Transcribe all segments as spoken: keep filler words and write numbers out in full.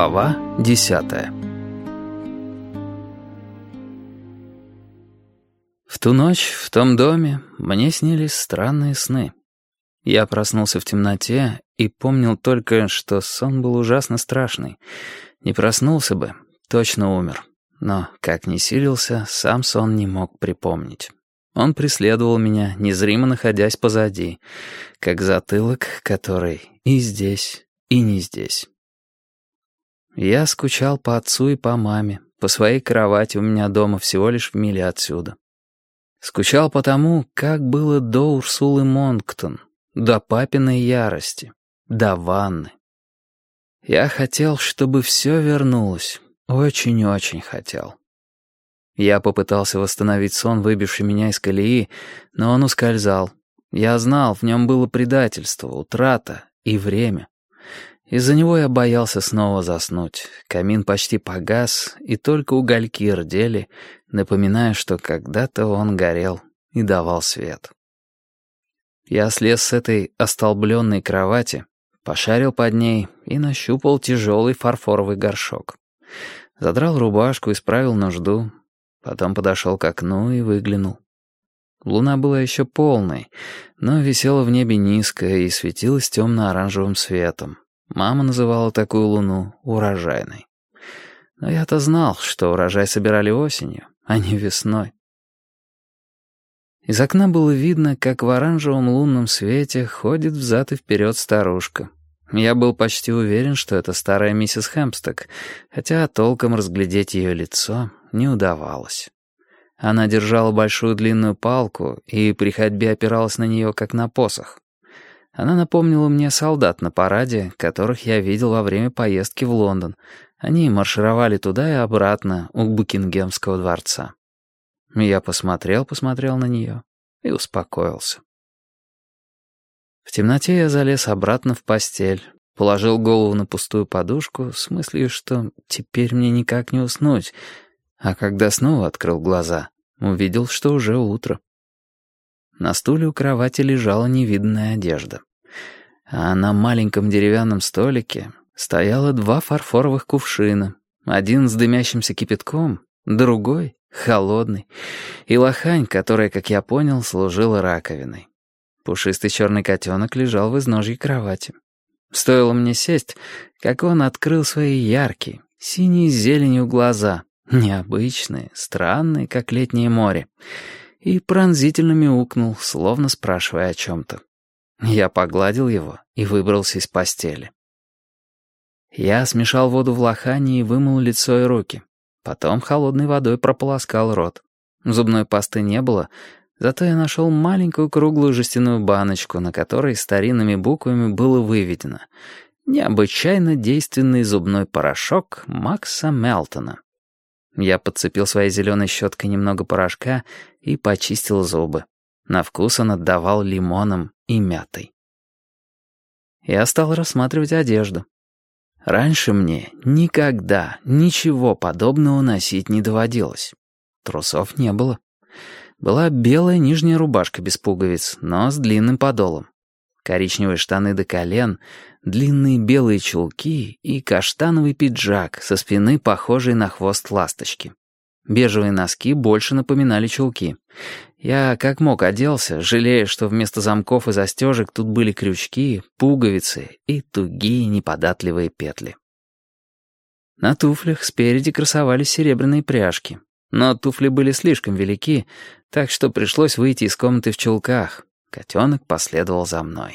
Глава десятая. В ту ночь в том доме мне снились странные сны. Я проснулся в темноте и помнил только, что сон был ужасно страшный. Не проснулся бы, точно умер. Но, как ни силился, сам сон не мог припомнить. Он преследовал меня, незримо находясь позади, как затылок, который и здесь, и не здесь. Я скучал по отцу и по маме, по своей кровати у меня дома всего лишь в миле отсюда. Скучал по тому, как было до Урсулы Монктон, до папиной ярости, до ванны. Я хотел, чтобы все вернулось, очень-очень хотел. Я попытался восстановить сон, выбивший меня из колеи, но он ускользал. Я знал, в нем было предательство, утрата и время. Из-за него я боялся снова заснуть. Камин почти погас, и только угольки рдели, напоминая, что когда-то он горел и давал свет. Я слез с этой остолбленной кровати, пошарил под ней и нащупал тяжелый фарфоровый горшок. Задрал рубашку, исправил нужду. Потом подошел к окну и выглянул. Луна была еще полной, но висела в небе низко и светилась темно-оранжевым светом. Мама называла такую луну урожайной. Но я-то знал, что урожай собирали осенью, а не весной. Из окна было видно, как в оранжевом лунном свете ходит взад и вперед старушка. Я был почти уверен, что это старая миссис Хэмпстед, хотя толком разглядеть ее лицо не удавалось. Она держала большую длинную палку и при ходьбе опиралась на нее, как на посох. Она напомнила мне солдат на параде, которых я видел во время поездки в Лондон. Они маршировали туда и обратно у Букингемского дворца. Я посмотрел-посмотрел на нее и успокоился. В темноте я залез обратно в постель, положил голову на пустую подушку с мыслью, что теперь мне никак не уснуть, а когда снова открыл глаза, увидел, что уже утро. На стуле у кровати лежала невиданная одежда. А на маленьком деревянном столике стояло два фарфоровых кувшина. Один с дымящимся кипятком, другой — холодный. И лохань, которая, как я понял, служила раковиной. Пушистый черный котенок лежал в изножье кровати. Стоило мне сесть, как он открыл свои яркие, синие с зеленью глаза, необычные, странные, как летнее море, и пронзительно мяукнул, словно спрашивая о чем-то. Я погладил его и выбрался из постели. Я смешал воду в лохани и вымыл лицо и руки. Потом холодной водой прополоскал рот. Зубной пасты не было, зато я нашел маленькую круглую жестяную баночку, на которой старинными буквами было выведено «Необычайно действенный зубной порошок Макса Мелтона». Я подцепил своей зеленой щеткой немного порошка и почистил зубы. На вкус он отдавал лимоном и мятой. Я стал рассматривать одежду. Раньше мне никогда ничего подобного носить не доводилось. Трусов не было. Была белая нижняя рубашка без пуговиц, но с длинным подолом. Коричневые штаны до колен, длинные белые чулки и каштановый пиджак со спины, похожий на хвост ласточки. Бежевые носки больше напоминали чулки. Я как мог оделся, жалея, что вместо замков и застежек тут были крючки, пуговицы и тугие неподатливые петли. На туфлях спереди красовались серебряные пряжки, но туфли были слишком велики, так что пришлось выйти из комнаты в чулках. Котенок последовал за мной.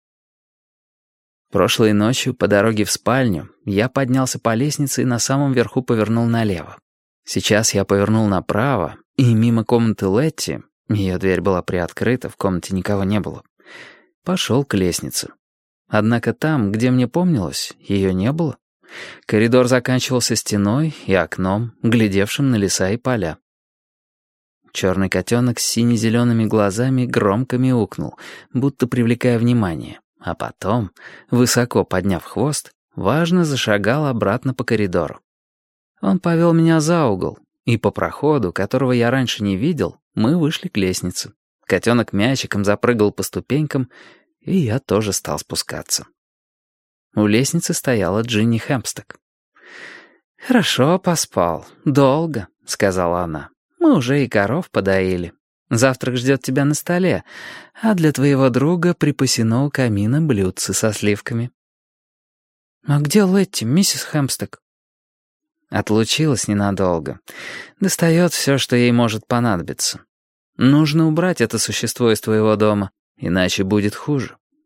Прошлой ночью по дороге в спальню я поднялся по лестнице и на самом верху повернул налево. Сейчас я повернул направо, и мимо комнаты Летти, ее дверь была приоткрыта, в комнате никого не было, пошел к лестнице. Однако там, где мне помнилось, ее не было. Коридор заканчивался стеной и окном, глядевшим на леса и поля. Черный котенок с сине-зелеными глазами громко мяукнул, будто привлекая внимание, а потом, высоко подняв хвост, важно зашагал обратно по коридору. Он повел меня за угол, и по проходу, которого я раньше не видел, мы вышли к лестнице. Котенок мячиком запрыгал по ступенькам, и я тоже стал спускаться. У лестницы стояла Джинни Хэмпстед. «Хорошо поспал. Долго», — сказала она. «Мы уже и коров подоили. Завтрак ждет тебя на столе, а для твоего друга припасено у камина блюдце со сливками». «А где Летти, миссис Хэмпстед?» Отлучилась ненадолго. Достает все, что ей может понадобиться. Нужно убрать это существо из твоего дома, иначе будет хуже.